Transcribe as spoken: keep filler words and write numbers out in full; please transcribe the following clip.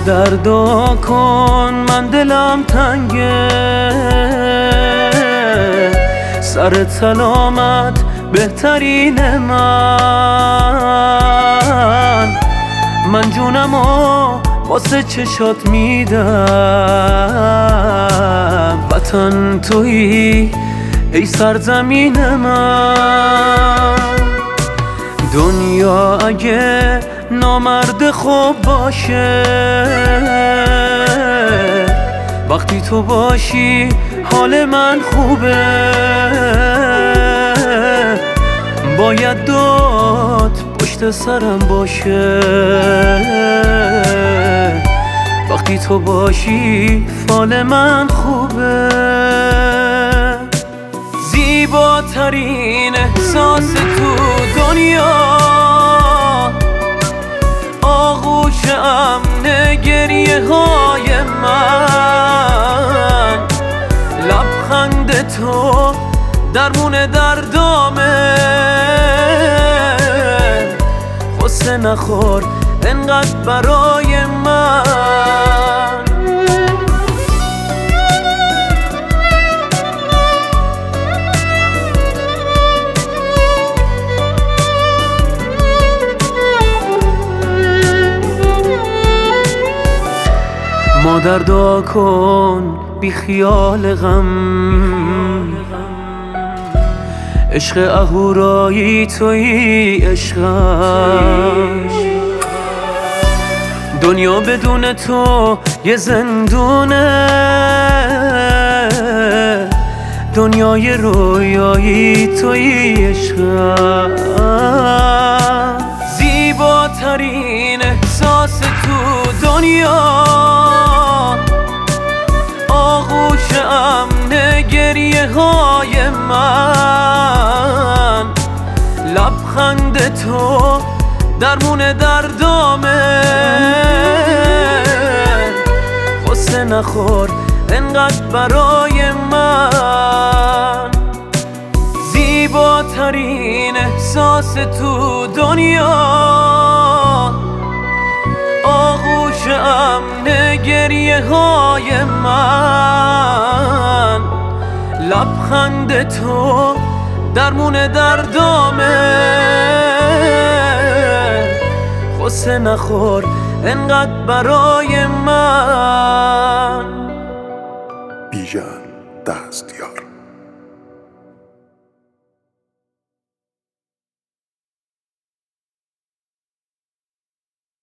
دردا کن من دلم تنگه، سر سلامت بهترین من من جونمو واسه چشات میدم، وطن تویی ای سرزمین من. دنیا اگه نامرد خوب باشه، وقتی تو باشی حال من خوبه، باید داد پشت سرم باشه، وقتی تو باشی فال من خوبه. زیباترین احساس تو دنیا، آغوش امن گریه های من، لبخند تو درمون دردامه، غصه نخور انقدر برای من. مادر دعا کن بی خیال غم، عشق اهورایی تویی عشقم، دنیا بدون تو یه زندونه، دنیای رویایی تویی عشقم. زیباترین احساس تو دنیا، آغوش امن گریه های من، لبخند تو درمون دردامه، غصه نخور انقدر برای من. زیباترین احساس تو دنیا، آغوش امن گریه های من، لبخند تو درمون دردامه، غصه نخور انقدر برای من.